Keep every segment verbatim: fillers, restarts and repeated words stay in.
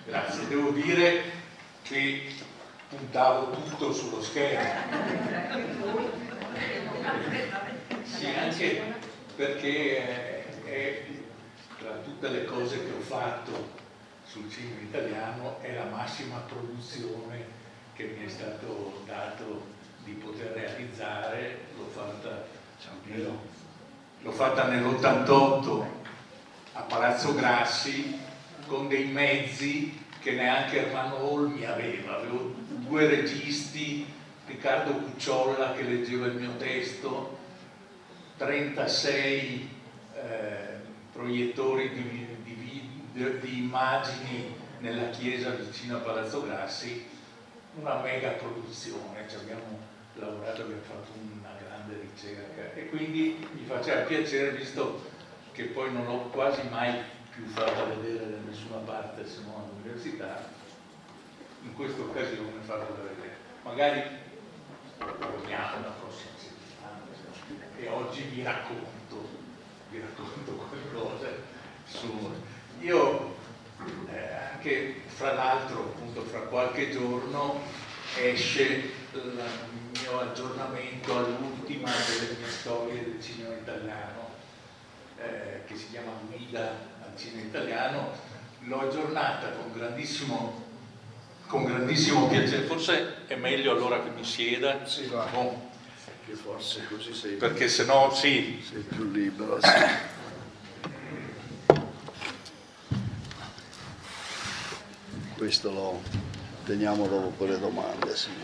Grazie, devo dire che puntavo tutto sullo schermo. Sì, anche perché è, tra tutte le cose che ho fatto sul cinema italiano, è la massima produzione che mi è stato dato di poter realizzare. L'ho fatta, l'ho fatta nell'ottantotto a Palazzo Grassi, con dei mezzi che neanche Ermanno Olmi aveva. Avevo due registi, Riccardo Cucciolla che leggeva il mio testo, trentasei eh, proiettori di, di, di, di immagini nella chiesa vicino a Palazzo Grassi, una mega produzione. Ci abbiamo lavorato, abbiamo fatto una grande ricerca e quindi mi faceva piacere, visto che poi non l'ho quasi mai più fatta vedere da nessuna parte se non all'università, in questa occasione farla vedere. Magari torniamo la prossima settimana e oggi vi racconto, vi racconto qualcosa su... Io eh, anche fra l'altro, appunto, fra qualche giorno esce il mio aggiornamento all'ultima delle mie storie del cinema italiano, eh, che si chiama Guida al cinema italiano. L'ho aggiornata con grandissimo, con grandissimo piacere. Forse è meglio allora che mi sieda. Sì, va. Bon. Che forse così sei, perché sennò sì. sei più libero. Sì. Questo lo teniamo dopo per le domande. Sì.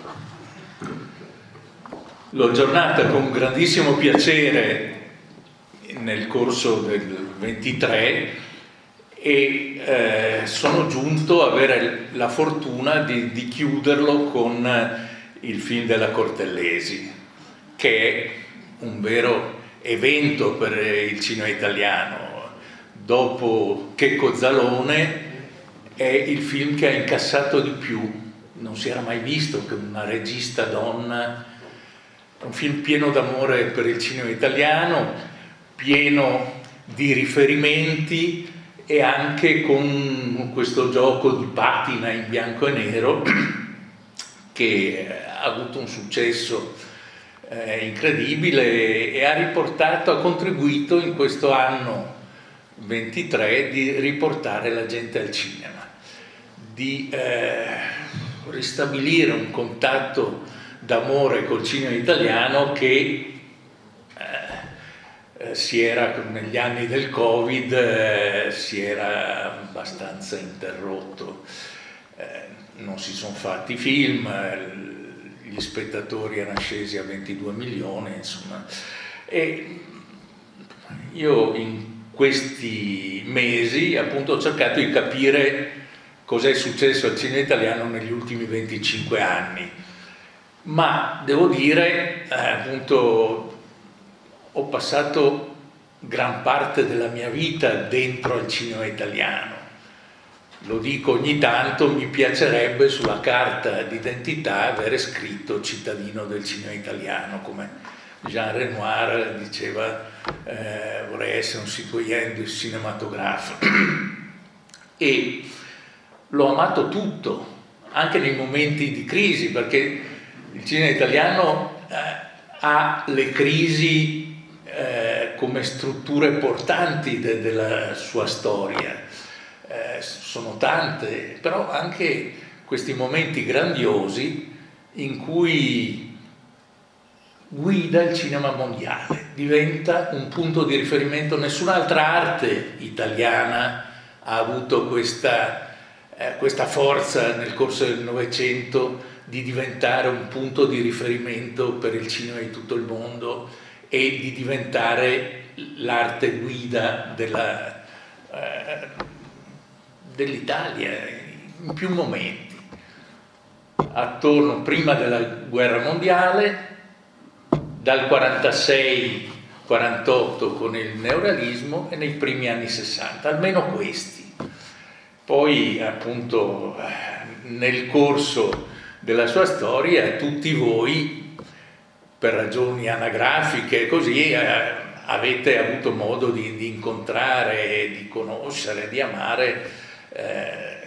L'ho aggiornata con grandissimo piacere nel corso del ventitré e eh, sono giunto a avere la fortuna di, di chiuderlo con il film della Cortellesi, che è un vero evento per il cinema italiano. Dopo Checco Zalone è il film che ha incassato di più. Non si era mai visto che una regista donna, un film pieno d'amore per il cinema italiano, pieno di riferimenti e anche con questo gioco di patina in bianco e nero che ha avuto un successo eh, incredibile e ha riportato, ha contribuito in questo anno ventitré di riportare la gente al cinema, di eh, ristabilire un contatto d'amore col cinema italiano che Eh, si era, negli anni del Covid, eh, si era abbastanza interrotto, eh, non si sono fatti film, eh, gli spettatori erano scesi a ventidue milioni, insomma. E io in questi mesi appunto ho cercato di capire cos'è successo al cinema italiano negli ultimi venticinque anni, ma devo dire, eh, appunto, ho passato gran parte della mia vita dentro al cinema italiano. Lo dico ogni tanto, mi piacerebbe sulla carta d'identità avere scritto cittadino del cinema italiano, come Jean Renoir diceva, eh, vorrei essere un citoyen du cinématographe. E l'ho amato tutto, anche nei momenti di crisi, perché il cinema italiano eh, ha le crisi Eh, come strutture portanti de- della sua storia. Eh, sono tante, però anche questi momenti grandiosi in cui guida il cinema mondiale, diventa un punto di riferimento. Nessun'altra arte italiana ha avuto questa, eh, questa forza nel corso del Novecento di diventare un punto di riferimento per il cinema di tutto il mondo e di diventare l'arte guida della, eh, dell'Italia in più momenti. Attorno, prima della guerra mondiale, dal quarantasei quarantotto con il neorealismo e nei primi anni sessanta, almeno questi. Poi appunto nel corso della sua storia tutti voi, per ragioni anagrafiche, così eh, avete avuto modo di, di incontrare, di conoscere, di amare eh,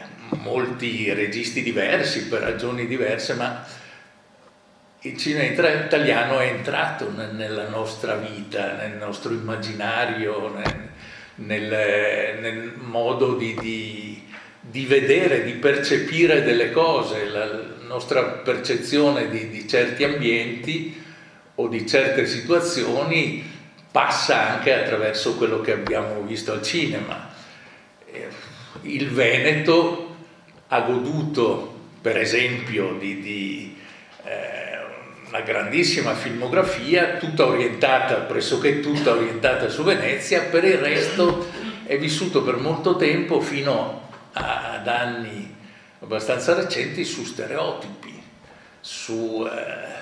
molti registi diversi per ragioni diverse, ma il cinema italiano è entrato nella nostra vita, nel nostro immaginario, nel, nel, nel modo di, di, di vedere, di percepire delle cose. La nostra percezione di, di certi ambienti o di certe situazioni passa anche attraverso quello che abbiamo visto al cinema. Il Veneto ha goduto, per esempio, di, di eh, una grandissima filmografia, tutta orientata, pressoché tutta orientata su Venezia. Per il resto è vissuto per molto tempo, fino a, ad anni abbastanza recenti, su stereotipi, su... Eh,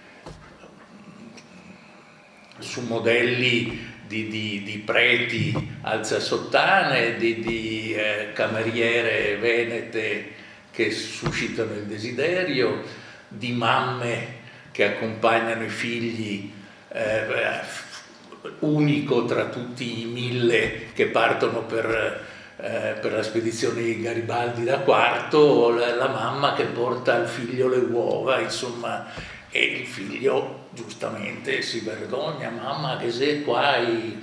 su modelli di, di, di preti alzasottane, di, di eh, cameriere venete che suscitano il desiderio, di mamme che accompagnano i figli, eh, unico tra tutti i mille che partono per, eh, per la spedizione di Garibaldi da Quarto, la, la mamma che porta al figlio le uova, insomma. E il figlio giustamente si vergogna, mamma che sei qua. E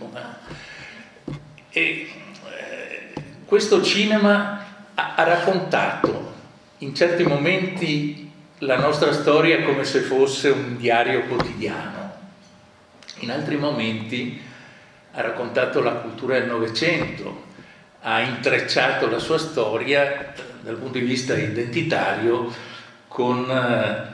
eh, questo cinema ha, ha raccontato in certi momenti la nostra storia come se fosse un diario quotidiano, in altri momenti ha raccontato la cultura del Novecento, ha intrecciato la sua storia dal punto di vista identitario con eh,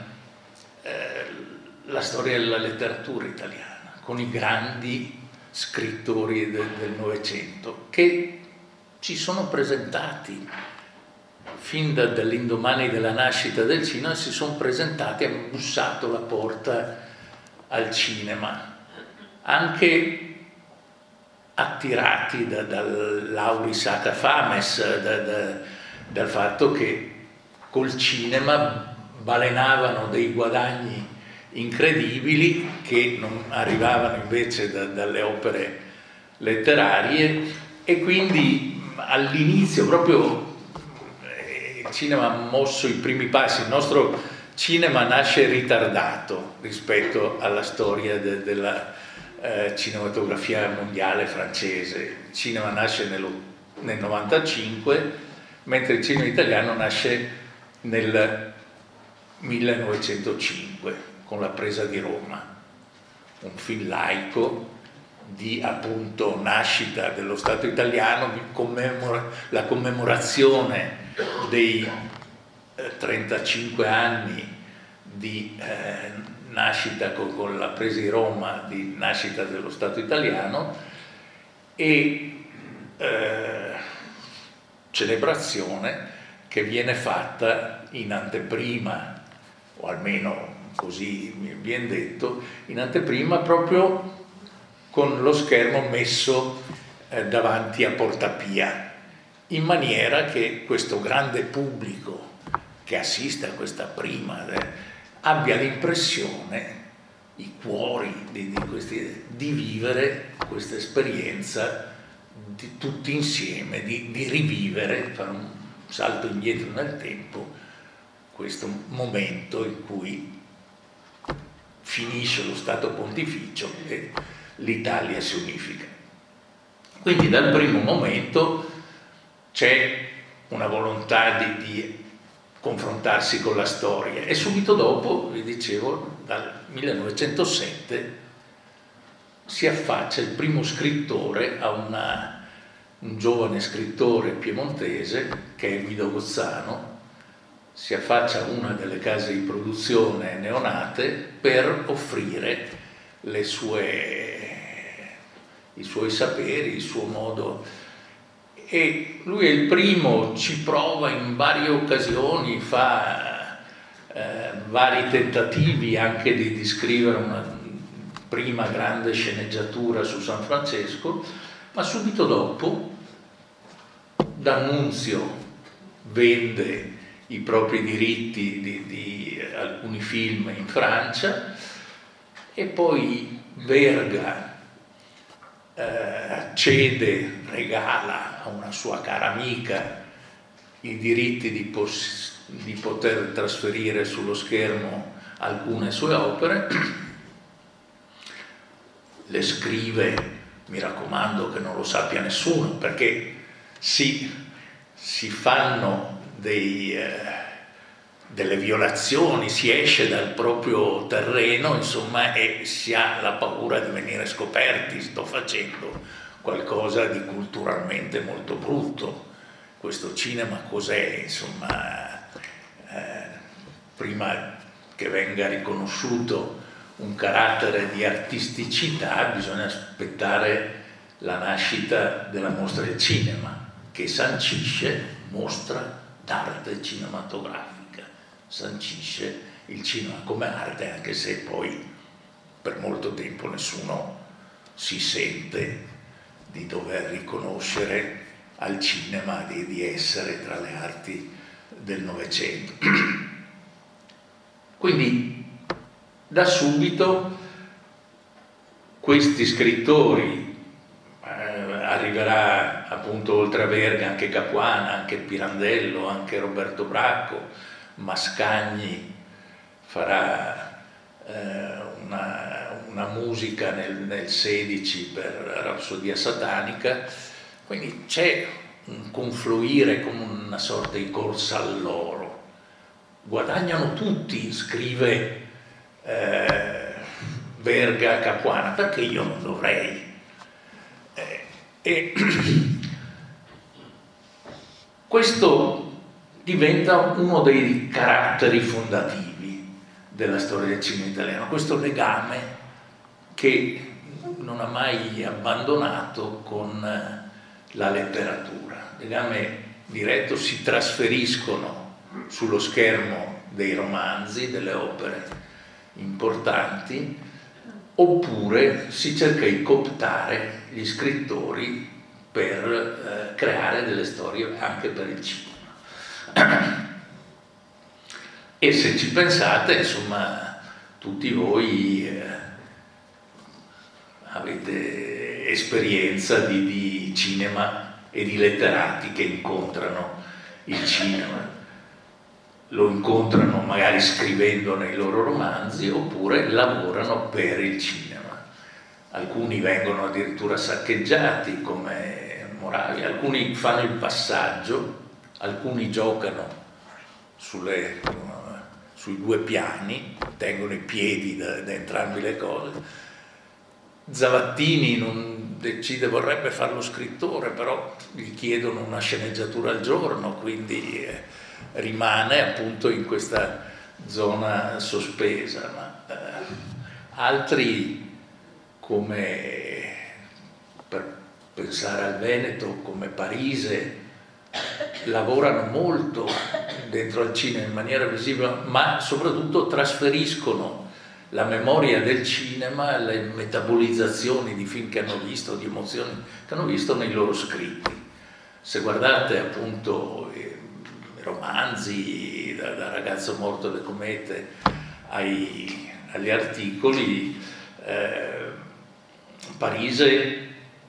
la storia della letteratura italiana, con i grandi scrittori de, del Novecento che ci sono presentati fin da, dall'indomani della nascita del cinema, si sono presentati, hanno bussato la porta al cinema, anche attirati da, dall'auris ata fames, da, da, dal fatto che col cinema balenavano dei guadagni incredibili che non arrivavano invece da, dalle opere letterarie, e quindi all'inizio proprio eh, il cinema ha mosso i primi passi. Il nostro cinema nasce ritardato rispetto alla storia de, della eh, cinematografia mondiale francese. Il cinema nasce nel, nel novantacinque, mentre il cinema italiano nasce nel millenovecentocinque con la presa di Roma, un film laico di appunto nascita dello Stato italiano, commemora, la commemorazione dei eh, trentacinque anni di eh, nascita con, con la presa di Roma, di nascita dello Stato italiano, e eh, celebrazione che viene fatta in anteprima, o almeno così mi viene detto, in anteprima proprio con lo schermo messo eh, davanti a Portapia, in maniera che questo grande pubblico che assiste a questa prima eh, abbia l'impressione, i cuori di, di, questi, di vivere questa esperienza di tutti insieme, di, di rivivere, fare un salto indietro nel tempo, questo momento in cui finisce lo Stato Pontificio e l'Italia si unifica. Quindi dal primo momento c'è una volontà di, di confrontarsi con la storia, e subito dopo, vi dicevo, dal millenovecentosette si affaccia il primo scrittore a una, un giovane scrittore piemontese che è Guido Gozzano. Si affaccia a una delle case di produzione neonate per offrire le sue, i suoi saperi, il suo modo, e lui è il primo, ci prova in varie occasioni, fa eh, vari tentativi anche di, di scrivere una prima grande sceneggiatura su San Francesco, ma subito dopo D'Annunzio vende i propri diritti di, di alcuni film in Francia, e poi Verga eh, cede, regala a una sua cara amica i diritti di, di poter trasferire sullo schermo alcune sue opere, le scrive, mi raccomando che non lo sappia nessuno, perché si, si fanno dei, eh, delle violazioni, si esce dal proprio terreno, insomma, e si ha la paura di venire scoperti. Sto facendo qualcosa di culturalmente molto brutto. Questo cinema cos'è? Insomma, eh, prima che venga riconosciuto un carattere di artisticità bisogna aspettare la nascita della mostra del cinema, che sancisce, mostra d'arte cinematografica, sancisce il cinema come arte, anche se poi per molto tempo nessuno si sente di dover riconoscere al cinema di, di essere tra le arti del Novecento. Quindi da subito questi scrittori, eh, arriverà appunto oltre a Verga anche Capuana, anche Pirandello, anche Roberto Bracco, Mascagni farà eh, una, una musica nel, nel sedici per Rapsodia Satanica, quindi c'è un confluire come una sorta di corsa all'oro. Guadagnano tutti, scrive eh, Verga, Capuana, perché io non dovrei? Eh, e questo diventa uno dei caratteri fondativi della storia del cinema italiano, questo legame che non ha mai abbandonato con la letteratura, legame diretto. Si trasferiscono sullo schermo dei romanzi, delle opere importanti, oppure si cerca di cooptare gli scrittori per eh, creare delle storie anche per il cinema. E se ci pensate, insomma, tutti voi eh, avete esperienza di, di cinema e di letterati che incontrano il cinema. Lo incontrano magari scrivendo nei loro romanzi, oppure lavorano per il cinema. Alcuni vengono addirittura saccheggiati come Moravia, alcuni fanno il passaggio, alcuni giocano sulle, sui due piani, tengono i piedi da, da entrambe le cose. Zavattini non decide, vorrebbe farlo scrittore, però gli chiedono una sceneggiatura al giorno, quindi eh, rimane appunto in questa zona sospesa. Ma eh, altri, come per pensare al Veneto, come Parise, lavorano molto dentro al cinema in maniera visibile, ma soprattutto trasferiscono la memoria del cinema, le metabolizzazioni di film che hanno visto, di emozioni che hanno visto nei loro scritti. Se guardate appunto i romanzi, da, da Ragazzo morto alle comete ai, agli articoli, eh, Parise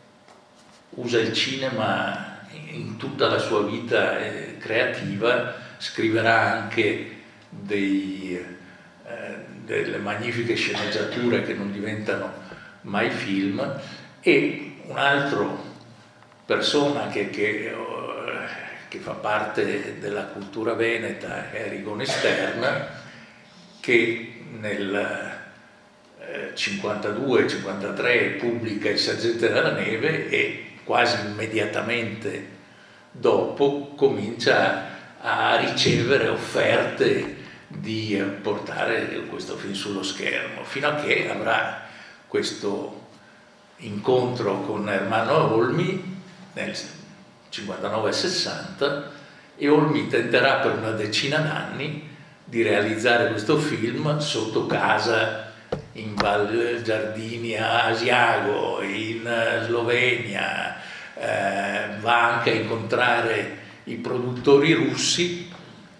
usa il cinema in tutta la sua vita eh, creativa, scriverà anche dei, eh, delle magnifiche sceneggiature che non diventano mai film. E un altro persona che, che, che fa parte della cultura veneta è Rigone Stern, che nel cinquantadue cinquantatré pubblica Il sergente della neve e quasi immediatamente dopo comincia a ricevere offerte di portare questo film sullo schermo, fino a che avrà questo incontro con Ermanno Olmi nel cinquantanove sessanta, e Olmi tenterà per una decina d'anni di realizzare questo film sotto casa in Val Giardini a Asiago, in Slovenia, eh, va anche a incontrare i produttori russi,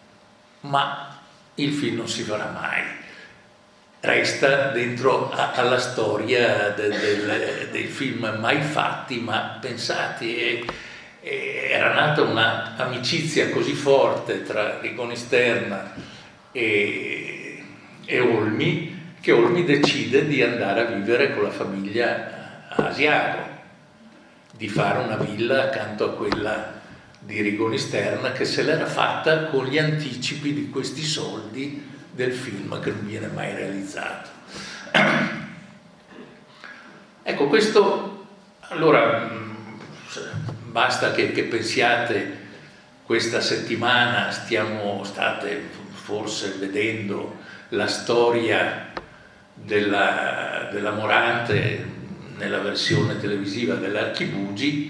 ma il film non si farà mai, resta dentro a, alla storia de, de, dei film mai fatti ma pensati. E, E era nata una amicizia così forte tra Rigoni Sterna e, e Olmi, che Olmi decide di andare a vivere con la famiglia a Asiago, di fare una villa accanto a quella di Rigoni Sterna, che se l'era fatta con gli anticipi di questi soldi del film che non viene mai realizzato. Ecco, questo, allora, basta che, che pensiate, questa settimana stiamo, state forse vedendo la storia della, della Morante nella versione televisiva dell'Archibugi.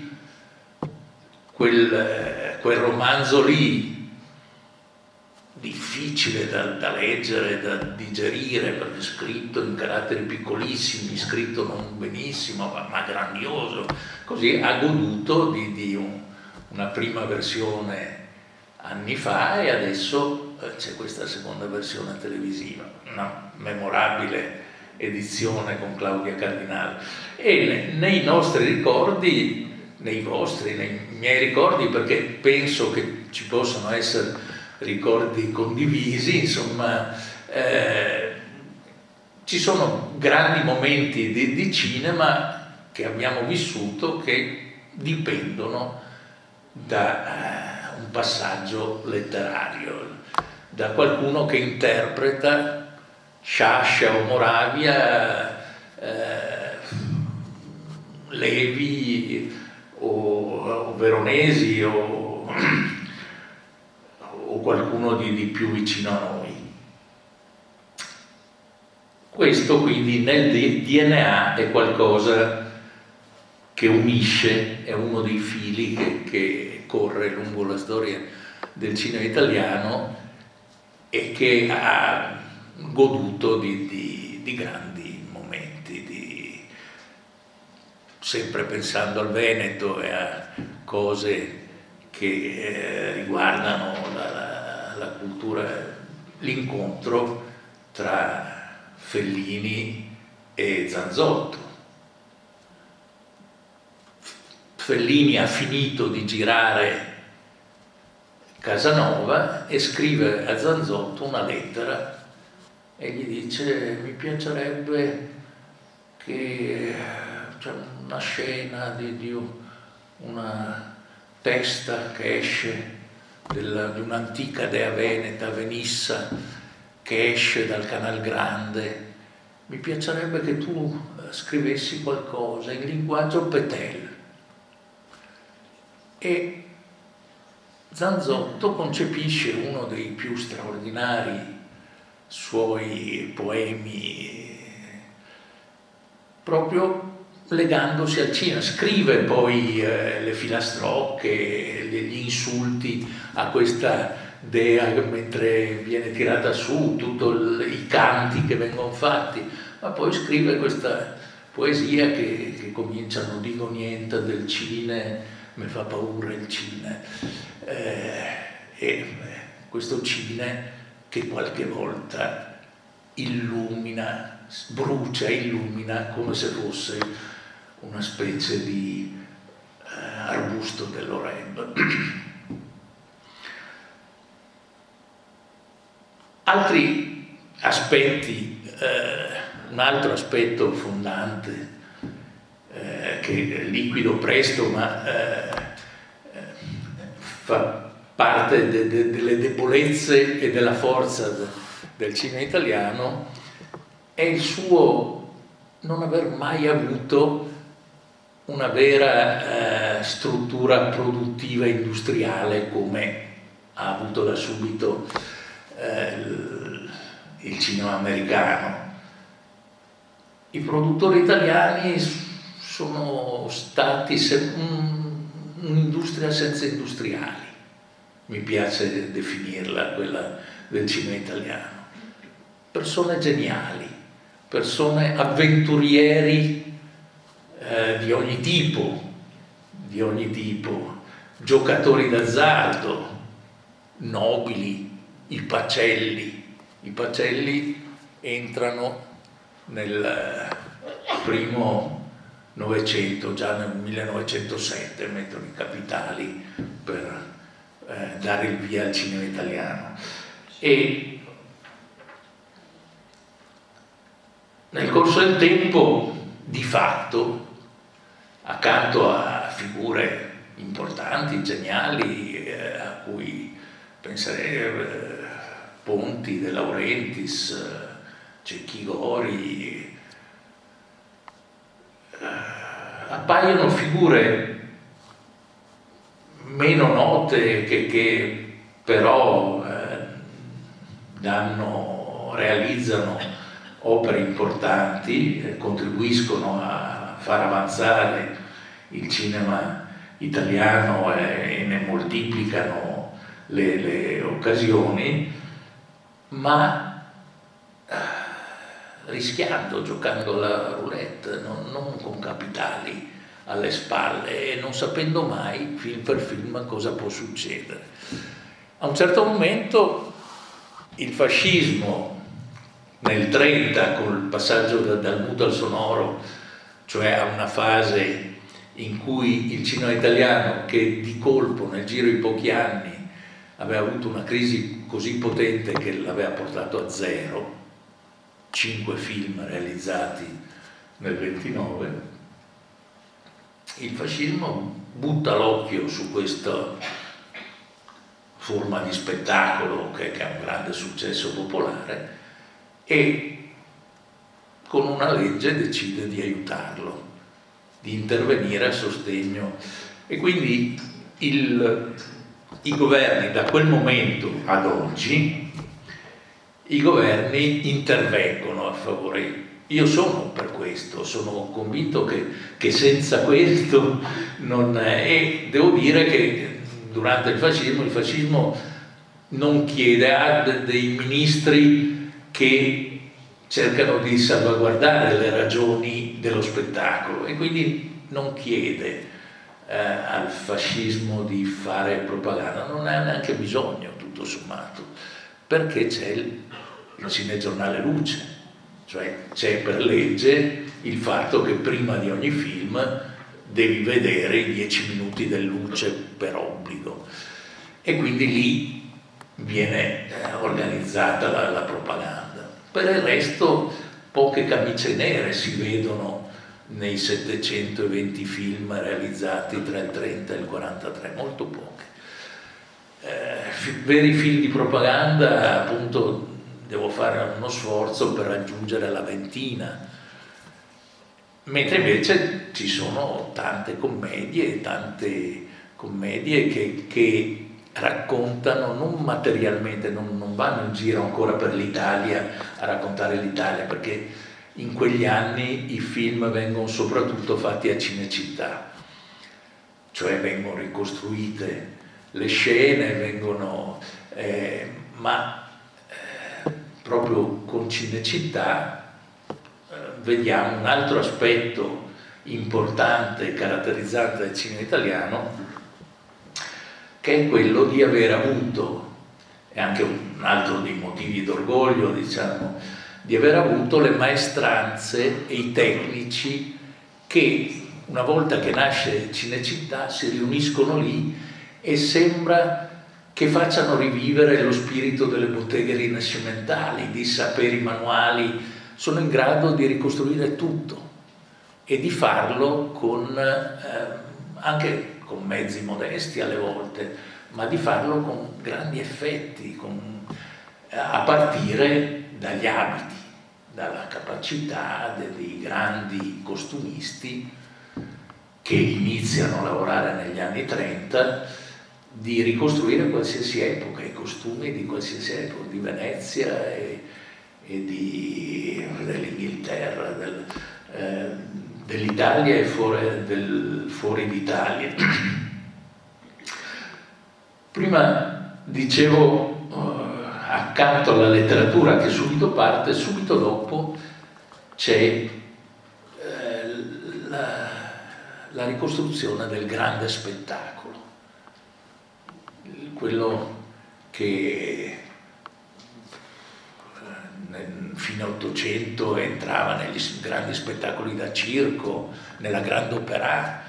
Quel, quel romanzo lì, difficile da, da leggere, da digerire, perché scritto in caratteri piccolissimi, scritto non benissimo, ma, ma grandioso, così ha goduto di, di un, una prima versione anni fa, e adesso c'è questa seconda versione televisiva, una memorabile edizione con Claudia Cardinale. E nei nostri ricordi, nei vostri, nei miei ricordi, perché penso che ci possano essere ricordi condivisi, insomma, eh, ci sono grandi momenti di, di cinema che abbiamo vissuto che dipendono da eh, un passaggio letterario, da qualcuno che interpreta Sciascia o Moravia, eh, Levi o, o Veronesi o, o qualcuno di, di più vicino a noi. Questo quindi nel D N A è qualcosa che unisce, è uno dei fili che, che corre lungo la storia del cinema italiano e che ha goduto di, di, di grandi momenti, di, sempre pensando al Veneto e a cose che eh, riguardano la, la, la cultura, l'incontro tra Fellini e Zanzotto. Fellini ha finito di girare Casanova e scrive a Zanzotto una lettera e gli dice: mi piacerebbe che c'è una scena di, di una testa che esce della, di un'antica dea veneta, Venissa, che esce dal Canal Grande. Mi piacerebbe che tu scrivessi qualcosa in linguaggio Petel. E Zanzotto concepisce uno dei più straordinari suoi poemi proprio legandosi al cinema. Scrive poi eh, le filastrocche, gli insulti a questa dea mentre viene tirata su, tutti i canti che vengono fatti, ma poi scrive questa poesia che, che comincia: non dico niente del cine, mi fa paura il cine, eh, e questo cine che qualche volta illumina, brucia, illumina come se fosse una specie di eh, arbusto dell'Oreb. Altri aspetti, eh, un altro aspetto fondante eh, che liquido presto ma eh, fa parte de, de, delle debolezze e della forza de, del cinema italiano è il suo non aver mai avuto una vera eh, struttura produttiva industriale come ha avuto da subito eh, il, il cinema americano. I produttori italiani sono stati se, un, un'industria senza industriali, mi piace definirla quella del cinema italiano. Persone geniali, persone avventurieri eh, di ogni tipo, di ogni tipo, giocatori d'azzardo, nobili, i Pacelli. I Pacelli entrano nel primo Novecento, già nel millenovecentosette mettono i capitali per eh, dare il via al cinema italiano. E nel corso del tempo, di fatto, accanto a figure importanti, geniali, eh, a cui penserei eh, Ponti, De Laurentiis, eh, Cecchi Gori, eh, appaiono figure meno note che, che però eh, danno, realizzano opere importanti, eh, contribuiscono a far avanzare il cinema italiano e, e ne moltiplicano le, le occasioni, ma eh, rischiando, giocando alla roulette, non, non con capitali alle spalle e non sapendo mai film per film cosa può succedere. A un certo momento il fascismo nel trenta, col passaggio da, dal muto al sonoro, cioè a una fase in cui il cinema italiano, che di colpo nel giro di pochi anni aveva avuto una crisi così potente che l'aveva portato a zero, cinque film realizzati nel ventinove, il fascismo butta l'occhio su questa forma di spettacolo che, che ha un grande successo popolare e con una legge decide di aiutarlo, di intervenire a sostegno, e quindi il, i governi da quel momento ad oggi, i governi intervengono a favore. Io sono per questo, sono convinto che, che senza questo non è, e devo dire che durante il fascismo, il fascismo non chiede a dei ministri che cercano di salvaguardare le ragioni dello spettacolo e quindi non chiede eh, al fascismo di fare propaganda, non ha neanche bisogno tutto sommato, perché c'è il, il cinegiornale Luce, cioè c'è per legge il fatto che prima di ogni film devi vedere i dieci minuti del Luce per obbligo, e quindi lì viene eh, organizzata la, la propaganda. Per il resto poche camicie nere si vedono nei settecentoventi film realizzati tra il trenta e il quarantatré, molto poche. Eh, fi- veri film di propaganda, appunto, devo fare uno sforzo per raggiungere la ventina, mentre invece ci sono tante commedie, tante commedie che, che raccontano non materialmente, non, non vanno in giro ancora per l'Italia a raccontare l'Italia, perché in quegli anni i film vengono soprattutto fatti a Cinecittà, cioè vengono ricostruite le scene, vengono, eh, ma eh, proprio con Cinecittà eh, vediamo un altro aspetto importante e caratterizzante del cinema italiano, che è quello di aver avuto, e anche un altro dei motivi d'orgoglio, diciamo, di aver avuto le maestranze e i tecnici che, una volta che nasce Cinecittà, si riuniscono lì e sembra che facciano rivivere lo spirito delle botteghe rinascimentali, di saperi manuali, sono in grado di ricostruire tutto e di farlo con eh, anche con mezzi modesti alle volte, ma di farlo con grandi effetti, con, a partire dagli abiti, dalla capacità dei grandi costumisti che iniziano a lavorare negli anni trenta di ricostruire qualsiasi epoca, i costumi di qualsiasi epoca, di Venezia e, e di, dell'Inghilterra, del, eh, dell'Italia e fuori, del, fuori d'Italia. Prima dicevo, uh, accanto alla letteratura che subito parte, subito dopo c'è eh, la, la ricostruzione del grande spettacolo, quello che fine Ottocento entrava negli grandi spettacoli da circo, nella Grande Opera.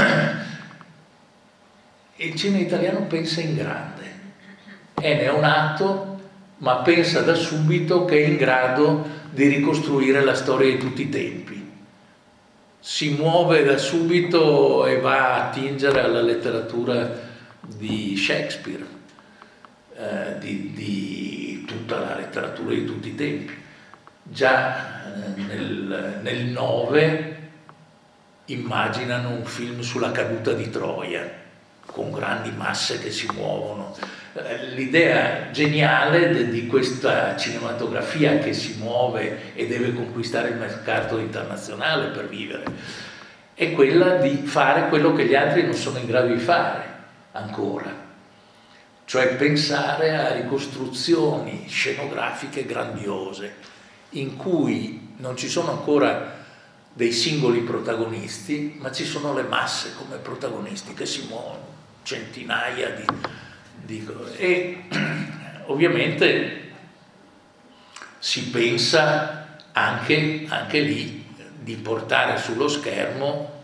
E il cinema italiano pensa in grande, è neonato, ma pensa da subito che è in grado di ricostruire la storia di tutti i tempi. Si muove da subito e va a attingere alla letteratura di Shakespeare, eh, di, di tutta la letteratura di tutti i tempi. Già nel, nel nove immaginano un film sulla caduta di Troia, con grandi masse che si muovono. L'idea geniale di questa cinematografia che si muove e deve conquistare il mercato internazionale per vivere è quella di fare quello che gli altri non sono in grado di fare ancora, cioè pensare a ricostruzioni scenografiche grandiose in cui non ci sono ancora dei singoli protagonisti, ma ci sono le masse come protagonisti che si muovono, centinaia di, di e ovviamente si pensa anche, anche lì di portare sullo schermo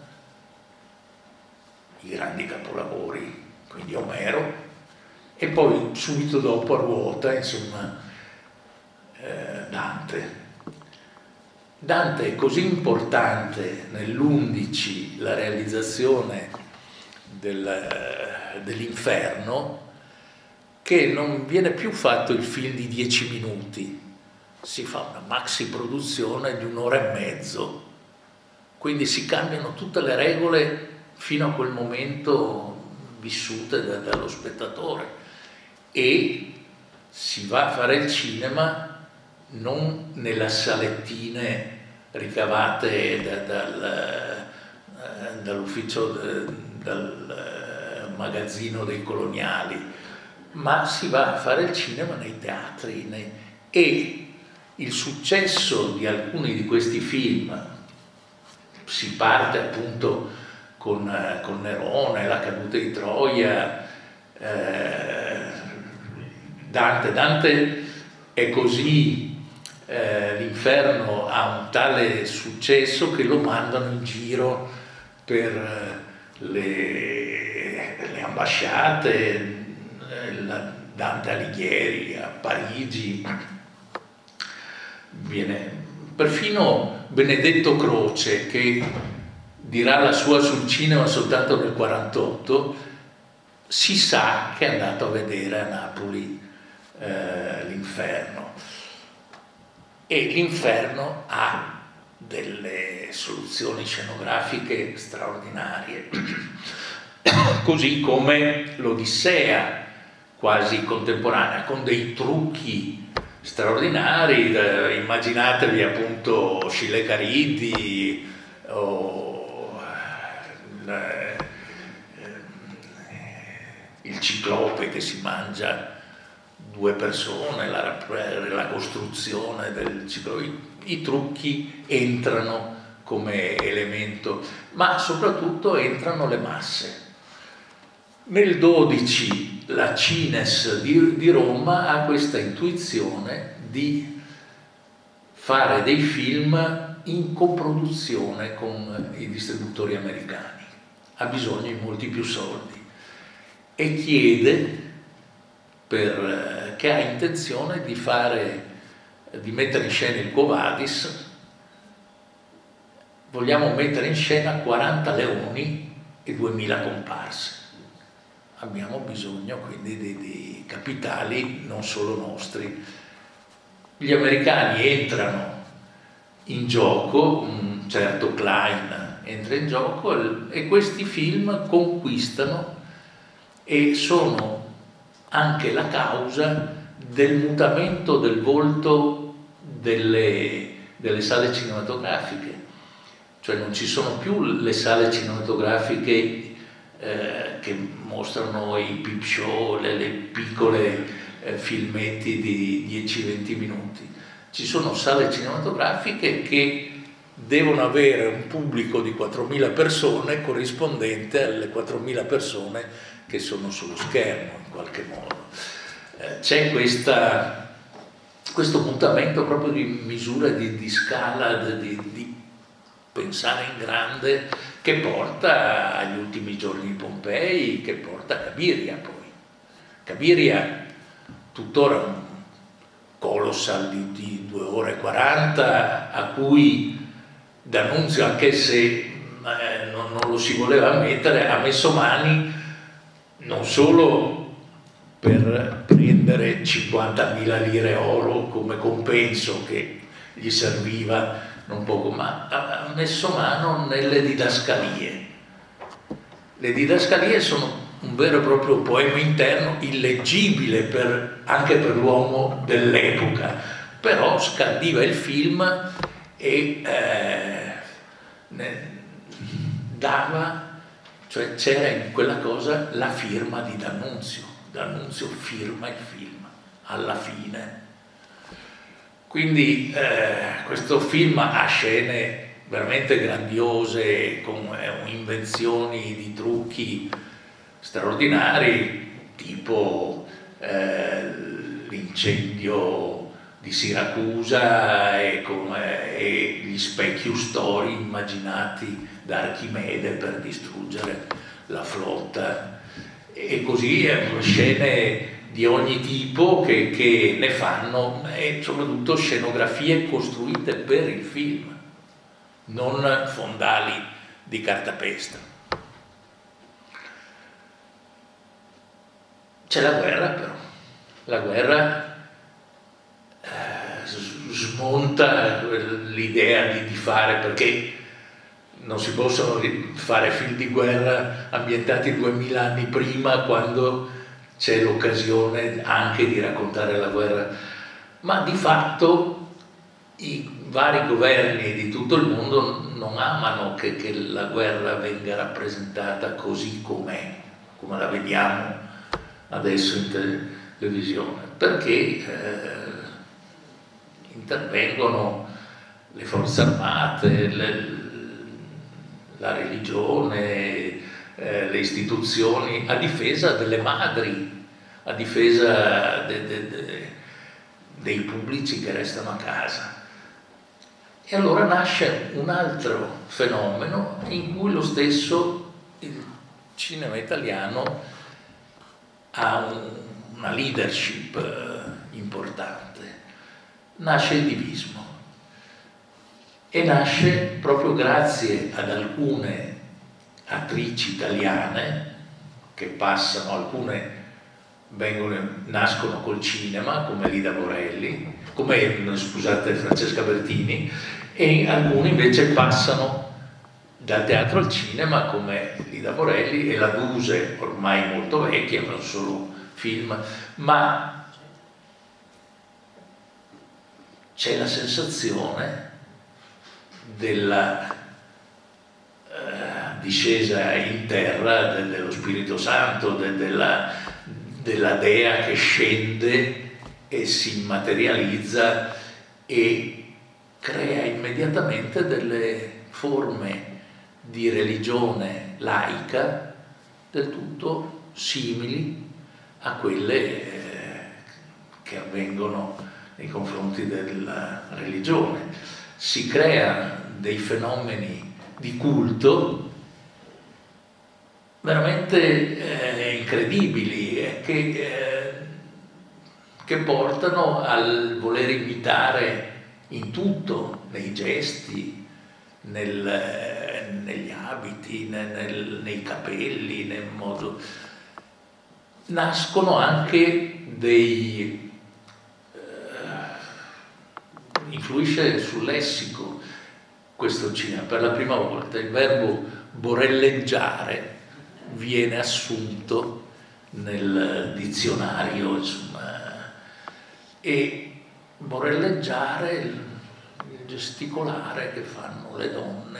i grandi capolavori, quindi Omero, e poi subito dopo a ruota, insomma, eh, Dante. Dante è così importante nell'undici la realizzazione del, dell'Inferno che non viene più fatto il film di dieci minuti, si fa una maxi produzione di un'ora e mezzo, quindi si cambiano tutte le regole fino a quel momento vissute da, dallo spettatore e si va a fare il cinema non nelle salettine ricavate da, dal, dall'ufficio, dal magazzino dei coloniali, ma si va a fare il cinema nei teatri nei, e il successo di alcuni di questi film, si parte appunto con, con Nerone, la caduta di Troia, eh, Dante, Dante è così. Eh, l'Inferno ha un tale successo che lo mandano in giro per le, le ambasciate, eh, la Dante Alighieri a Parigi, viene perfino Benedetto Croce, che dirà la sua sul cinema soltanto nel quarantotto, si sa che è andato a vedere a Napoli eh, l'Inferno. E l'Inferno ha delle soluzioni scenografiche straordinarie, così come l'Odissea, quasi contemporanea, con dei trucchi straordinari. Immaginatevi appunto Scilla Cariddi o il Ciclope che si mangia due persone, la, la costruzione del ciclo, i, i trucchi entrano come elemento, ma soprattutto entrano le masse. Nel dodici la Cines di, di Roma ha questa intuizione di fare dei film in coproduzione con i distributori americani, ha bisogno di molti più soldi e chiede per, che ha intenzione di fare, di mettere in scena il Quo Vadis. Vogliamo mettere in scena quaranta leoni e duemila comparse. Abbiamo bisogno quindi di, di capitali non solo nostri. Gli americani entrano in gioco, un certo Klein entra in gioco e questi film conquistano e sono anche la causa del mutamento del volto delle, delle sale cinematografiche. Cioè non ci sono più le sale cinematografiche eh, che mostrano i peep show, le, le piccole eh, filmetti di dieci venti minuti. Ci sono sale cinematografiche che devono avere un pubblico di quattromila persone corrispondente alle quattromila persone che sono sullo schermo in qualche modo. Eh, c'è questa questo mutamento proprio di misura, di, di scala, di, di pensare in grande, che porta agli ultimi giorni di Pompei, che porta a Cabiria poi. Cabiria, tuttora un colossal di, di due ore e quaranta, a cui D'Annunzio, anche se eh, non, non lo si voleva ammettere, ha messo mani non solo per prendere cinquantamila lire oro come compenso che gli serviva non poco, ma ha messo mano nelle didascalie. Le didascalie sono un vero e proprio poema interno, illeggibile per, anche per l'uomo dell'epoca, però scandiva il film e eh, ne dava, cioè c'era in quella cosa la firma di D'Annunzio. D'Annunzio firma il film alla fine. Quindi eh, questo film ha scene veramente grandiose, con eh, invenzioni di trucchi straordinari, tipo eh, l'incendio di Siracusa e, con, eh, e gli specchi ustori immaginati da Archimede per distruggere la flotta, e così eh, scene di ogni tipo che, che ne fanno, e soprattutto scenografie costruite per il film, non fondali di cartapesta. C'è la guerra però, la guerra eh, smonta l'idea di, di fare, perché non si possono fare film di guerra ambientati duemila anni prima, quando c'è l'occasione anche di raccontare la guerra, ma di fatto i vari governi di tutto il mondo non amano che, che la guerra venga rappresentata così com'è, come la vediamo adesso in televisione, perché eh, intervengono le forze armate, le, la religione, eh, le istituzioni a difesa delle madri, a difesa de, de, de, dei pubblici che restano a casa. E allora nasce un altro fenomeno in cui lo stesso il cinema italiano ha un, una leadership eh, importante. Nasce il divismo. E nasce proprio grazie ad alcune attrici italiane che passano, alcune vengono, nascono col cinema, come Lida Borelli, come, scusate, Francesca Bertini, e alcune invece passano dal teatro al cinema, come Lida Borelli e la Duse, ormai molto vecchia, non solo film, ma c'è la sensazione della eh, discesa in terra de, dello Spirito Santo, de, della, della Dea che scende e si materializza e crea immediatamente delle forme di religione laica del tutto simili a quelle eh, che avvengono nei confronti della religione. Si creano dei fenomeni di culto veramente eh, incredibili eh, che, eh, che portano al voler imitare in tutto, nei gesti, nel, negli abiti, nel, nel, nei capelli, nel modo. Nascono anche dei influisce sul lessico questo cinema. Per la prima volta il verbo borelleggiare viene assunto nel dizionario, insomma, e borelleggiare il gesticolare che fanno le donne.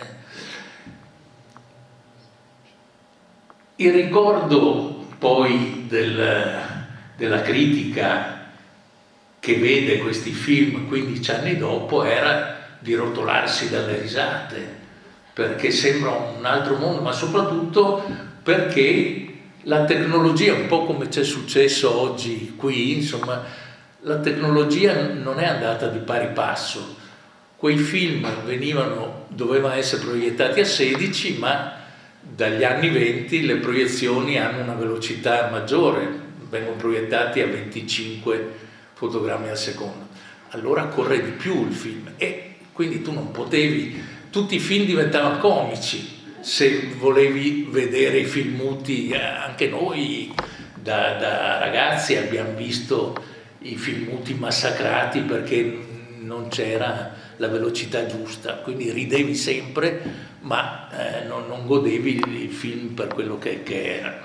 Il ricordo poi del, della critica che vede questi film quindici anni dopo era di rotolarsi dalle risate, perché sembra un altro mondo, ma soprattutto perché la tecnologia, un po' come c'è successo oggi qui, insomma, la tecnologia non è andata di pari passo. Quei film venivano, dovevano essere proiettati a sedici, ma dagli anni venti le proiezioni hanno una velocità maggiore, vengono proiettati a venticinque fotogrammi al secondo. Allora corre di più il film e quindi tu non potevi, tutti i film diventavano comici se volevi vedere i film muti. Anche noi da, da ragazzi abbiamo visto i film muti massacrati perché non c'era la velocità giusta, quindi ridevi sempre, ma eh, non, non godevi il film per quello che, che era.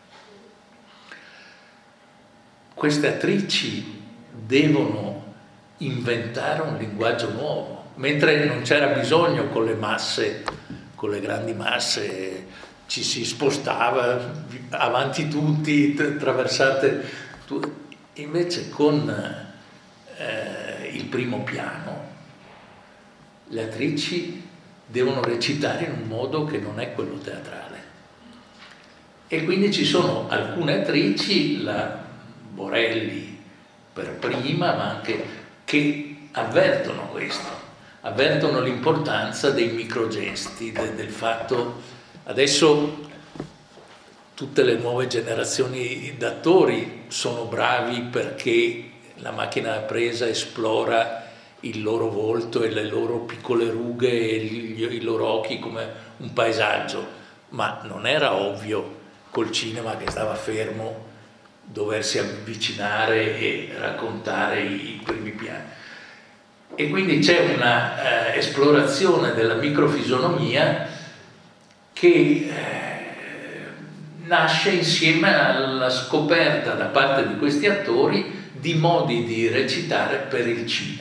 Queste attrici devono inventare un linguaggio nuovo, mentre non c'era bisogno con le masse, con le grandi masse, ci si spostava avanti tutti, attraversate, invece con eh, il primo piano le attrici devono recitare in un modo che non è quello teatrale. E quindi ci sono alcune attrici, la Borelli per prima, ma anche che avvertono questo, avvertono l'importanza dei microgesti, de, del fatto, adesso tutte le nuove generazioni d'attori sono bravi perché la macchina da presa esplora il loro volto e le loro piccole rughe e gli, i loro occhi come un paesaggio, ma non era ovvio col cinema che stava fermo doversi avvicinare e raccontare i, i primi piani. E quindi c'è una eh, esplorazione della microfisionomia che eh, nasce insieme alla scoperta da parte di questi attori di modi di recitare per il cinema.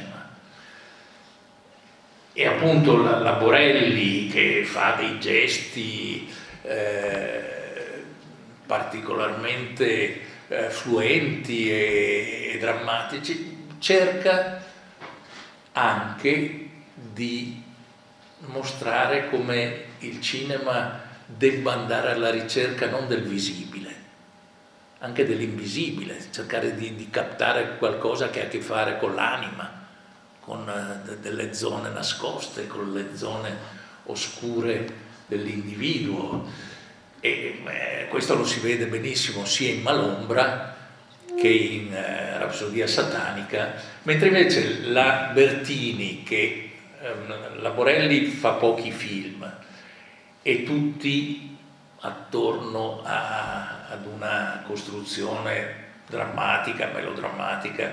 E appunto la, la Borelli che fa dei gesti eh, particolarmente eh, fluenti e, e drammatici, cerca anche di mostrare come il cinema debba andare alla ricerca non del visibile, anche dell'invisibile, cercare di, di captare qualcosa che ha a che fare con l'anima, con uh, delle zone nascoste, con le zone oscure dell'individuo. E eh, questo lo si vede benissimo sia in Malombra che in eh, Rapsodia satanica, mentre invece la Bertini, che ehm, la Borelli fa pochi film e tutti attorno a, ad una costruzione drammatica, melodrammatica,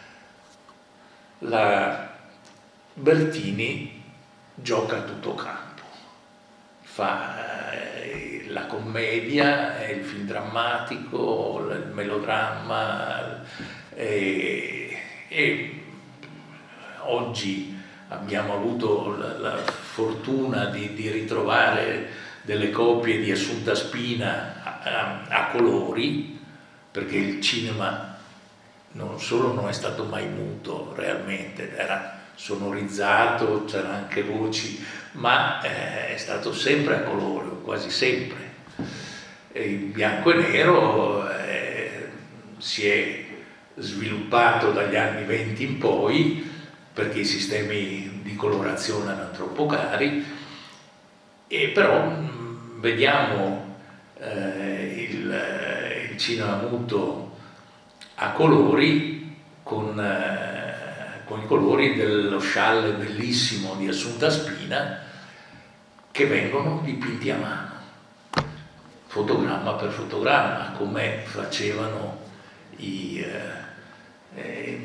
la Bertini gioca a tutto campo, fa eh, la commedia, il film drammatico, il melodramma e, e oggi abbiamo avuto la, la fortuna di, di ritrovare delle copie di Assunta Spina a, a, a colori, perché il cinema non solo non è stato mai muto realmente, era sonorizzato, c'erano anche voci, ma eh, è stato sempre a colore, quasi sempre. E in bianco e nero eh, si è sviluppato dagli anni venti in poi, perché i sistemi di colorazione erano troppo cari, e però mh, vediamo eh, il, il cinema muto a colori con, eh, con i colori dello scialle bellissimo di Assunta Spina, che vengono dipinti a mano, fotogramma per fotogramma, come facevano i, eh, eh,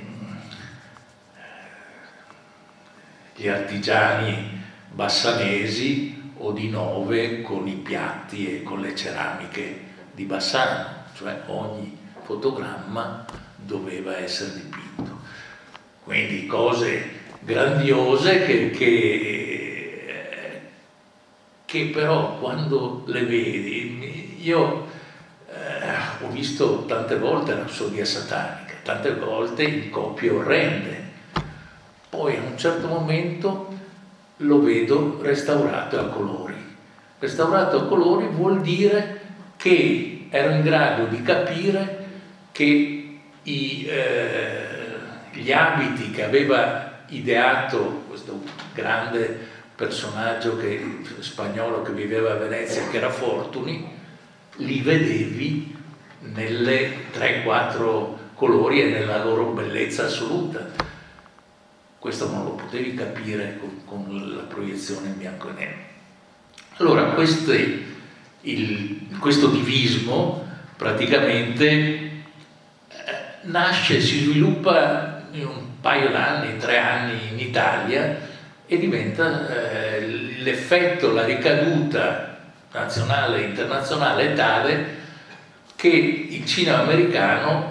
gli artigiani bassanesi o di Nove con i piatti e con le ceramiche di Bassano, cioè ogni fotogramma doveva essere dipinto. Quindi cose grandiose che, che, che però quando le vedi, io eh, ho visto tante volte la Rapsodia satanica, tante volte in coppie orrende, poi a un certo momento lo vedo restaurato a colori. Restaurato a colori vuol dire che ero in grado di capire che i, eh, gli abiti che aveva ideato questo grande personaggio che, spagnolo che viveva a Venezia, che era Fortuny, li vedevi nelle tre quattro colori e nella loro bellezza assoluta. Questo non lo potevi capire con, con la proiezione in bianco e nero. Allora queste, il, questo divismo praticamente eh, nasce, si sviluppa in un paio d'anni, tre anni in Italia, e diventa eh, l'effetto, la ricaduta nazionale e internazionale è tale che il cinema americano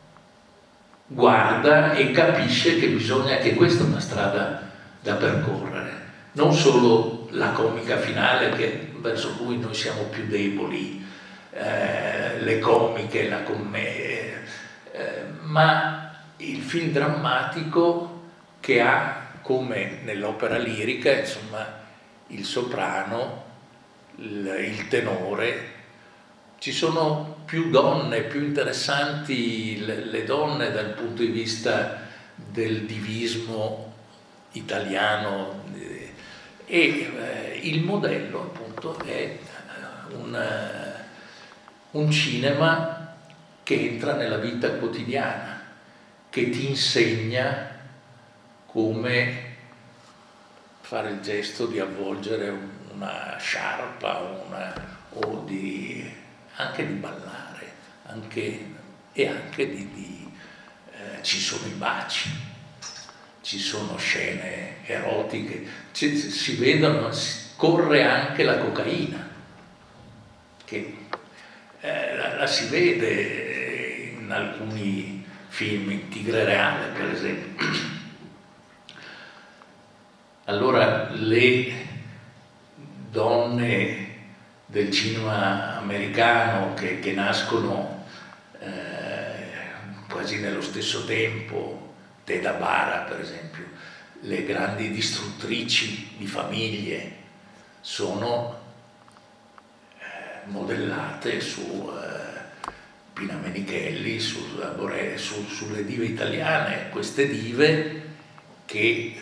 guarda e capisce che bisogna, che questa è una strada da percorrere, non solo la comica finale, che verso cui noi siamo più deboli, eh, le comiche, la commedia, eh, ma il film drammatico che ha, come nell'opera lirica, insomma, il soprano, il, il tenore. Ci sono più donne, più interessanti le, le donne dal punto di vista del divismo italiano, e eh, il modello appunto è un, un cinema che entra nella vita quotidiana, che ti insegna come fare il gesto di avvolgere una sciarpa una, o di, anche di ballare, anche, e anche di, di eh, ci sono i baci, ci sono scene erotiche, ci, si vedono, corre anche la cocaina, che eh, la, la si vede in alcuni film, in Tigre Reale per esempio. Allora le donne del cinema americano che, che nascono eh, quasi nello stesso tempo, Theda Bara per esempio, le grandi distruttrici di famiglie, sono eh, modellate su eh, Pina Menichelli, su, su, sulle dive italiane, queste dive che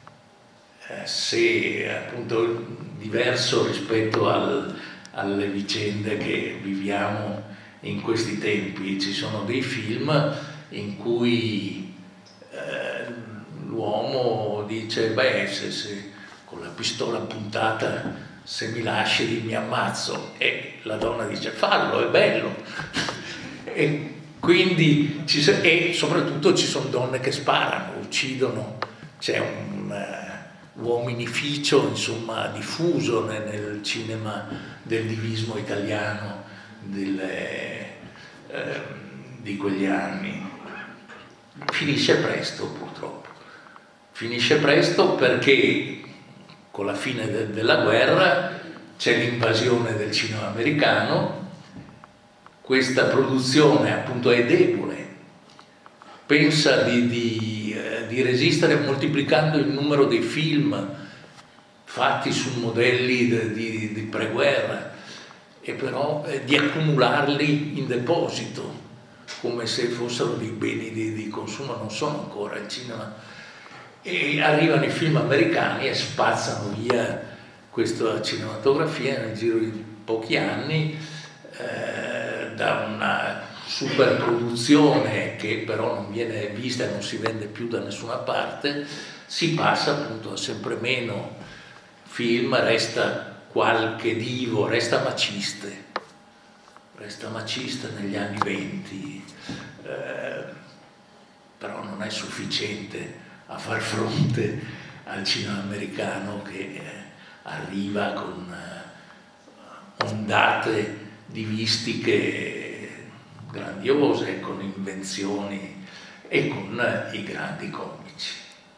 se appunto diverso rispetto al, alle vicende che viviamo in questi tempi, ci sono dei film in cui eh, l'uomo dice beh se, se con la pistola puntata se mi lasci mi ammazzo, e la donna dice fallo, è bello. E quindi ci, e soprattutto ci sono donne che sparano, uccidono, c'è un uominificio insomma diffuso nel, nel cinema del divismo italiano delle, eh, di quegli anni. Finisce presto purtroppo, finisce presto perché con la fine de, della guerra c'è l'invasione del cinema americano, questa produzione appunto è debole, pensa di, di, eh, di resistere moltiplicando il numero dei film fatti su modelli di, di, di preguerra, e però eh, di accumularli in deposito come se fossero dei beni di, di consumo, non sono ancora il cinema, e arrivano i film americani e spazzano via questa cinematografia nel giro di pochi anni, eh, da una superproduzione che però non viene vista e non si vende più da nessuna parte, si passa appunto a sempre meno film, resta qualche divo, resta Maciste, resta Maciste negli anni venti, eh, però non è sufficiente a far fronte al cinema americano che eh, arriva con eh, ondate divistiche grandiose, con invenzioni e con i grandi comici.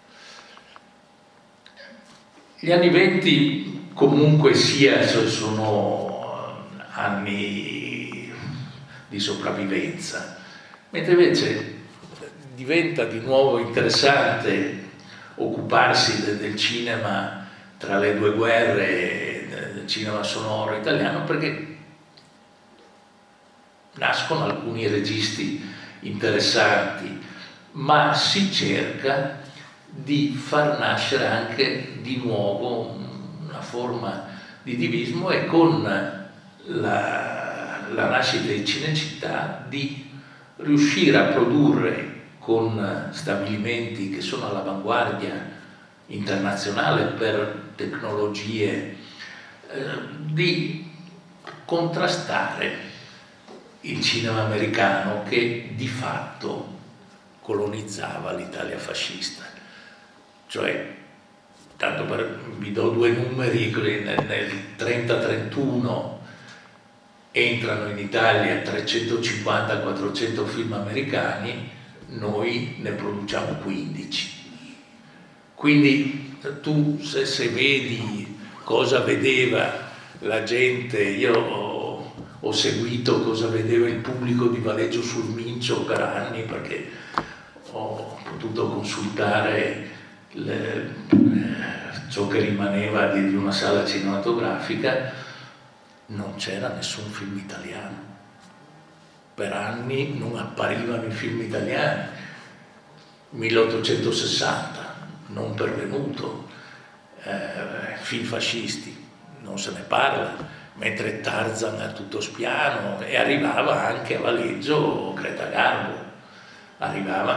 Gli anni venti comunque sia sono anni di sopravvivenza, mentre invece diventa di nuovo interessante occuparsi de, del cinema tra le due guerre, del cinema sonoro italiano, perché nascono alcuni registi interessanti. ma si cerca di far nascere anche di nuovo una forma di divismo, e con la, la nascita di Cinecittà di riuscire a produrre con stabilimenti che sono all'avanguardia internazionale per tecnologie, eh, di contrastare il cinema americano che di fatto colonizzava l'Italia fascista. Cioè, tanto per, vi do due numeri, nel, nel trenta trentuno entrano in Italia trecentocinquanta quattrocento film americani, noi ne produciamo quindici. Quindi tu se, se vedi cosa vedeva la gente, io ho, ho seguito cosa vedeva il pubblico di Valeggio sul Mincio per anni, perché ho potuto consultare le, ciò che rimaneva di, di una sala cinematografica. Non c'era nessun film italiano, per anni non apparivano i film italiani. milleottocentosessanta non pervenuto, eh, film fascisti non se ne parla, mentre Tarzan a tutto spiano, e arrivava anche a Valeggio Greta Garbo, arrivava.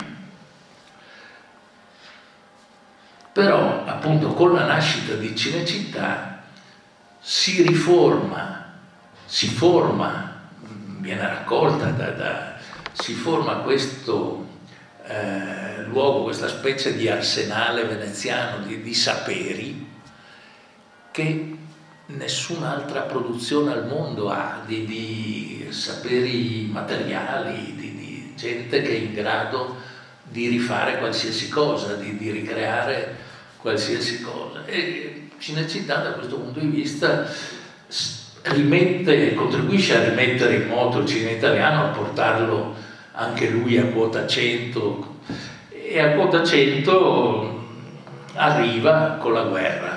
Però appunto con la nascita di Cinecittà si riforma, si forma, viene raccolta da, da si forma questo eh, luogo, questa specie di arsenale veneziano di, di saperi che nessun'altra produzione al mondo ha, di, di saperi materiali, di, di gente che è in grado di rifare qualsiasi cosa, di, di ricreare qualsiasi cosa. E Cinecittà da questo punto di vista rimette, contribuisce a rimettere in moto il cinema italiano, a portarlo anche lui a quota cento, e a quota cento arriva con la guerra.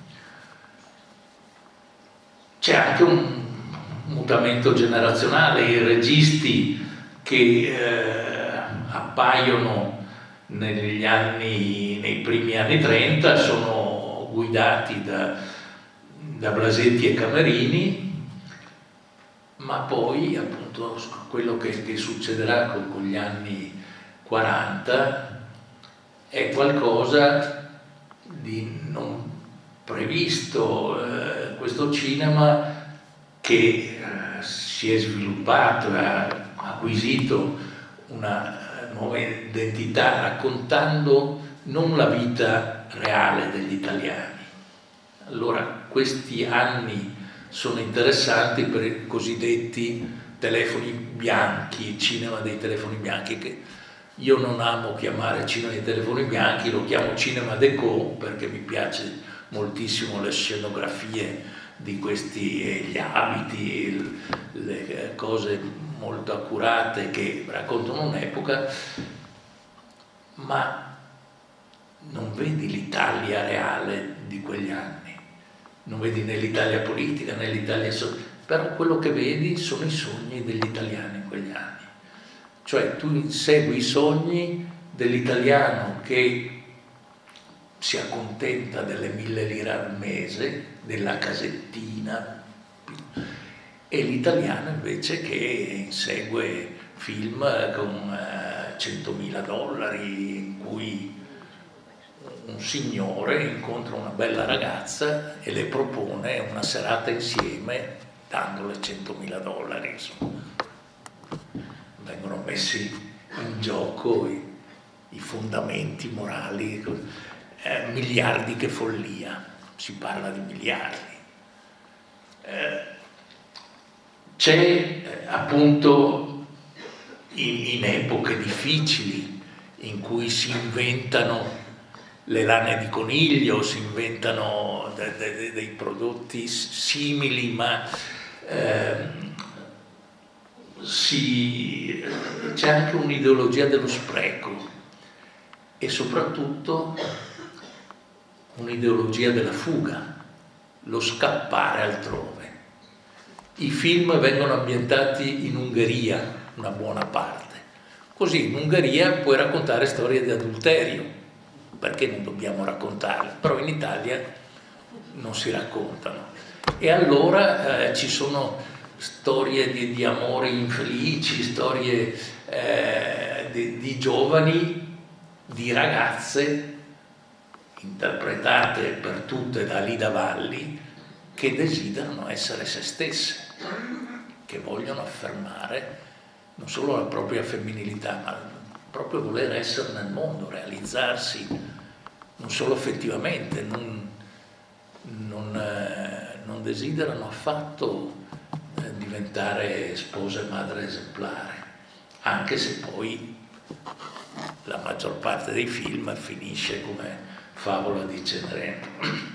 C'è anche un mutamento generazionale, i registi che eh, appaiono negli anni, nei primi anni trenta sono guidati da, da Blasetti e Camerini, ma poi appunto quello che, che succederà con, con gli anni quaranta è qualcosa di non previsto. Eh, questo cinema che eh, si è sviluppato, ha acquisito una nuova identità raccontando non la vita reale degli italiani. Allora questi anni sono interessanti per i cosiddetti telefoni bianchi, cinema dei telefoni bianchi, che io non amo chiamare cinema dei telefoni bianchi, lo chiamo cinema déco perché mi piace moltissimo le scenografie di questi, gli abiti, le cose molto accurate che raccontano un'epoca, ma non vedi l'Italia reale di quegli anni, non vedi né l'Italia politica né l'Italia sociale, però quello che vedi sono i sogni degli italiani in quegli anni. Cioè tu insegui i sogni dell'italiano che si accontenta delle mille lire al mese, della casettina, e l'italiano invece che insegue film con centomila dollari, in cui un signore incontra una bella ragazza e le propone una serata insieme dandole centomila dollari, insomma. Vengono messi in gioco i, i fondamenti morali, eh, miliardi, che follia, si parla di miliardi. Eh, c'è eh, appunto in, in epoche difficili in cui si inventano le lane di coniglio, si inventano de, de, dei prodotti simili, ma eh, si, c'è anche un'ideologia dello spreco e soprattutto un'ideologia della fuga, lo scappare altrove. I film vengono ambientati in Ungheria, una buona parte, Così in Ungheria puoi raccontare storie di adulterio, perché non dobbiamo raccontarle? Però in Italia non si raccontano. E allora eh, ci sono storie di, di amori infelici, storie eh, di, di giovani, di ragazze, interpretate per tutte da Lida Valli, che desiderano essere se stesse, che vogliono affermare non solo la propria femminilità, ma proprio voler essere nel mondo, realizzarsi non solo effettivamente, non, non, eh, non desiderano affatto eh, diventare spose e madre esemplare, anche se poi la maggior parte dei film finisce come Favola di Cenerentola.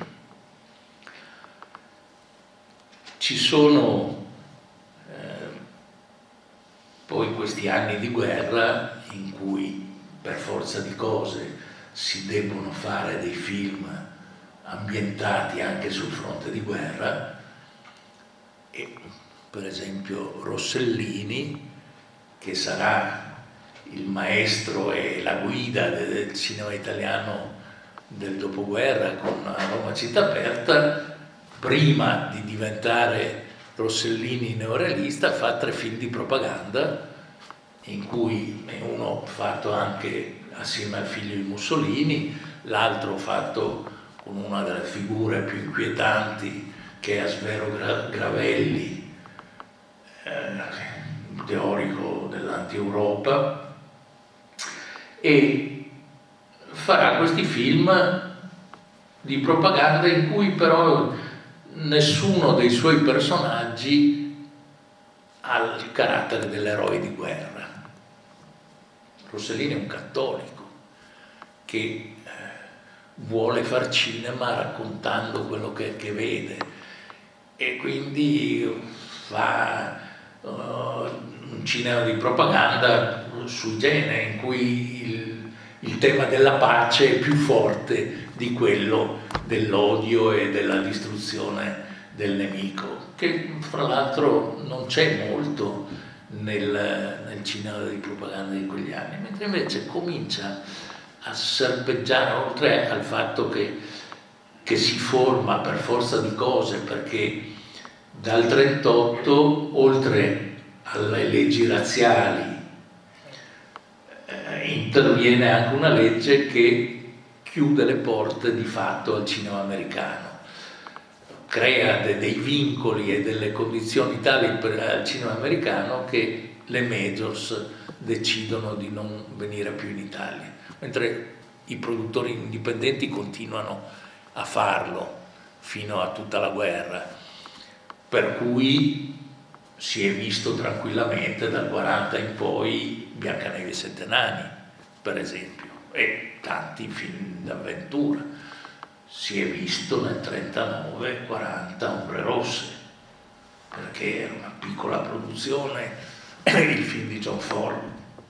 Ci sono eh, poi questi anni di guerra in cui per forza di cose si debbono fare dei film ambientati anche sul fronte di guerra, e per esempio Rossellini, che sarà il maestro e la guida del cinema italiano del dopoguerra con Roma città aperta, prima di diventare Rossellini neorealista fa tre film di propaganda, in cui uno fatto anche assieme al figlio di Mussolini, l'altro fatto con una delle figure più inquietanti che è Asvero Gravelli, eh, teorico dell'anti-Europa, e farà questi film di propaganda in cui però nessuno dei suoi personaggi ha il carattere dell'eroe di guerra. Rossellini è un cattolico che eh, vuole far cinema raccontando quello che, che vede, e quindi fa uh, un cinema di propaganda sui generi, in cui il, il tema della pace è più forte di quello dell'odio e della distruzione del nemico, che fra l'altro non c'è molto nel, nel cinema di propaganda di quegli anni, mentre invece comincia a serpeggiare, oltre al fatto che, che si forma per forza di cose, perché dal trentotto, oltre alle leggi razziali, eh, interviene anche una legge che chiude le porte di fatto al cinema americano, crea de, dei vincoli e delle condizioni tali per il cinema americano che le majors decidono di non venire più in Italia, mentre i produttori indipendenti continuano a farlo fino a tutta la guerra, per cui si è visto tranquillamente dal quaranta in poi Biancaneve e i Sette Nani, per esempio, e tanti film d'avventura. Si è visto nel trentanove quaranta Ombre Rosse, perché era una piccola produzione, il film di John Ford.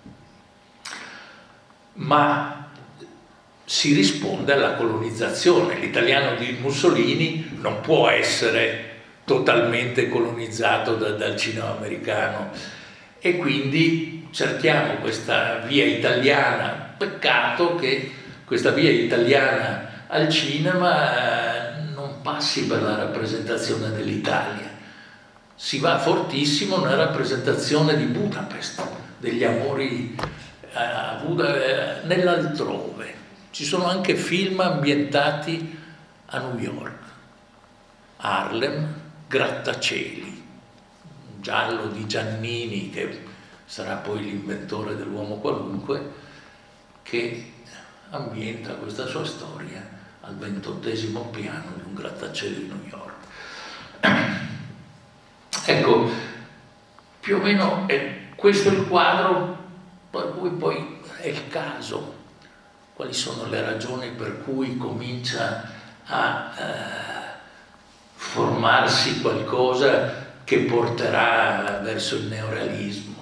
Ma si risponde alla colonizzazione. L'italiano di Mussolini non può essere totalmente colonizzato da, dal cinema americano, e quindi cerchiamo questa via italiana. Peccato che questa via italiana al cinema eh, non passi per la rappresentazione dell'Italia. Si va fortissimo nella rappresentazione di Budapest, degli amori a Budapest, nell'altrove. Ci sono anche film ambientati a New York, Harlem, Grattacieli, un giallo di Giannini, che sarà poi l'inventore dell'uomo qualunque, che ambienta questa sua storia al ventottesimo piano di un grattacielo di New York. Ecco, più o meno è questo il quadro, per cui poi è il caso. Quali sono le ragioni per cui comincia a eh, formarsi qualcosa che porterà verso il neorealismo?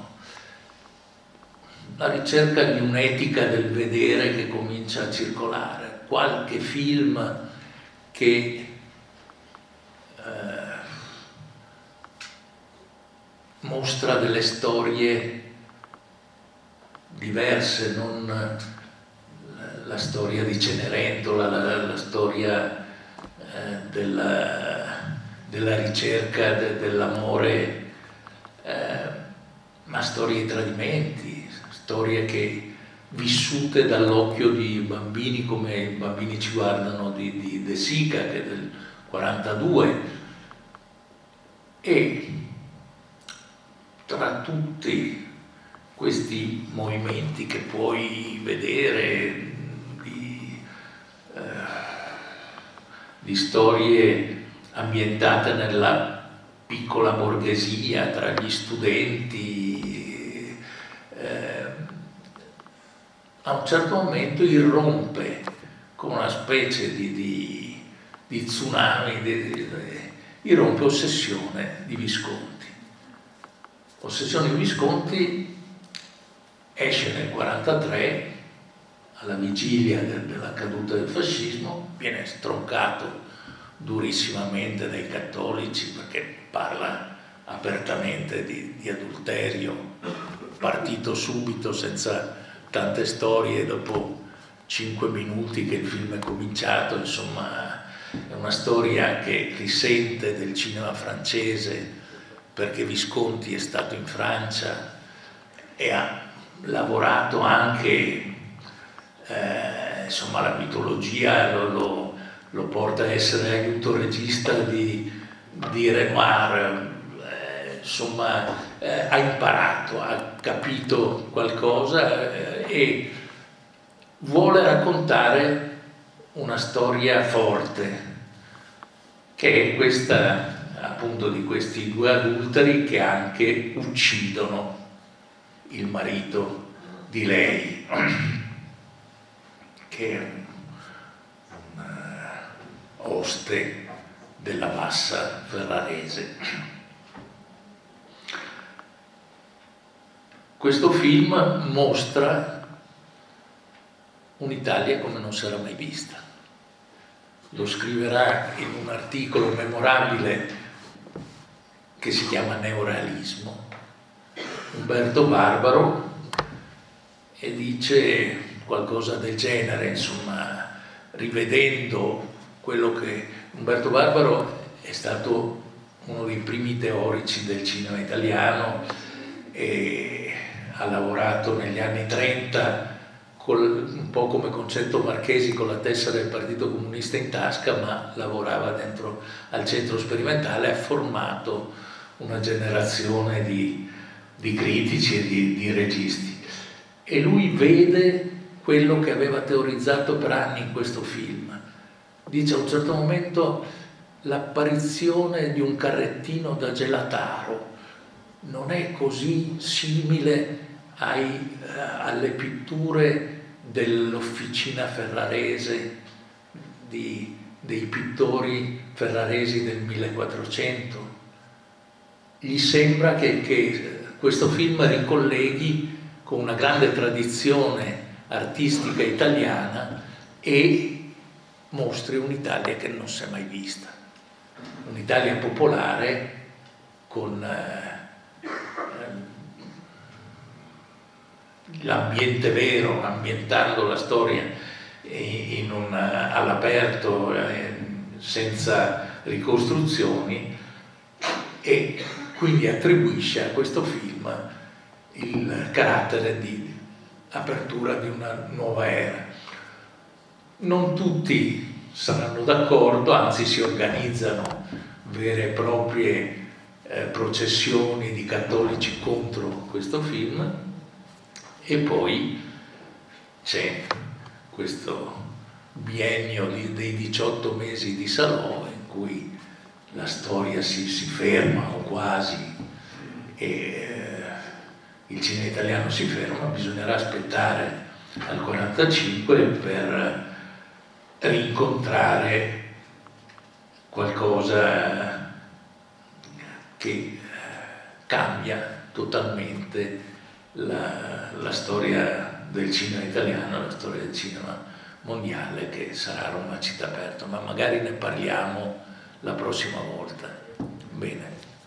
La ricerca di un'etica del vedere che comincia a circolare, qualche film che eh, mostra delle storie diverse, non la, la storia di Cenerentola, la, la storia eh, della, della ricerca de, dell'amore, eh, ma storie di tradimenti, storie che vissute dall'occhio di bambini come i bambini ci guardano di, di De Sica, che è del quarantadue, e tra tutti questi movimenti che puoi vedere di, eh, di storie ambientate nella piccola borghesia, tra gli studenti, eh, a un certo momento irrompe con una specie di, di, di tsunami, di, di, irrompe Ossessione di Visconti. Ossessione di Visconti esce nel quarantatré, alla vigilia del, della caduta del fascismo, viene stroncato durissimamente dai cattolici perché parla apertamente di, di adulterio, partito subito senza tante storie, dopo cinque minuti che il film è cominciato. Insomma, è una storia che risente del cinema francese, perché Visconti è stato in Francia e ha lavorato anche, eh, insomma, la mitologia lo, lo, lo porta a essere aiuto regista di, di Renoir, eh, insomma, eh, ha imparato, ha capito qualcosa eh, e vuole raccontare una storia forte, che è questa, appunto, di questi due adulteri che anche uccidono il marito di lei, che è un uh, oste della Bassa Ferrarese. Questo film mostra un'Italia come non si era mai vista. Lo scriverà in un articolo memorabile che si chiama Neorealismo Umberto Barbaro, e dice qualcosa del genere, insomma, rivedendo quello che Umberto Barbaro è stato uno dei primi teorici del cinema italiano e ha lavorato negli anni trenta col, un po' come Concetto Marchesi, con la tessera del Partito Comunista in tasca, ma lavorava dentro al centro sperimentale, ha formato una generazione di, di critici e di, di registi, e lui vede quello che aveva teorizzato per anni in questo film. Dice a un certo momento: l'apparizione di un carrettino da gelataro non è così simile ai, alle pitture dell'Officina Ferrarese, di, dei pittori ferraresi del millequattrocento. Gli sembra che, che questo film ricolleghi con una grande tradizione artistica italiana e mostri un'Italia che non si è mai vista, un'Italia popolare con eh, l'ambiente vero, ambientando la storia in un, all'aperto, eh, senza ricostruzioni, e quindi attribuisce a questo film il carattere di apertura di una nuova era. Non tutti saranno d'accordo, anzi si organizzano vere e proprie eh, processioni di cattolici contro questo film, e poi c'è questo biennio di, dei diciotto mesi di Salò, in cui la storia si, si ferma o quasi, e eh, il cinema italiano si ferma. Bisognerà aspettare al quarantacinque per rincontrare qualcosa che cambia totalmente la, la storia del cinema italiano, la storia del cinema mondiale, che sarà Roma città aperta, ma magari ne parliamo la prossima volta. Bene.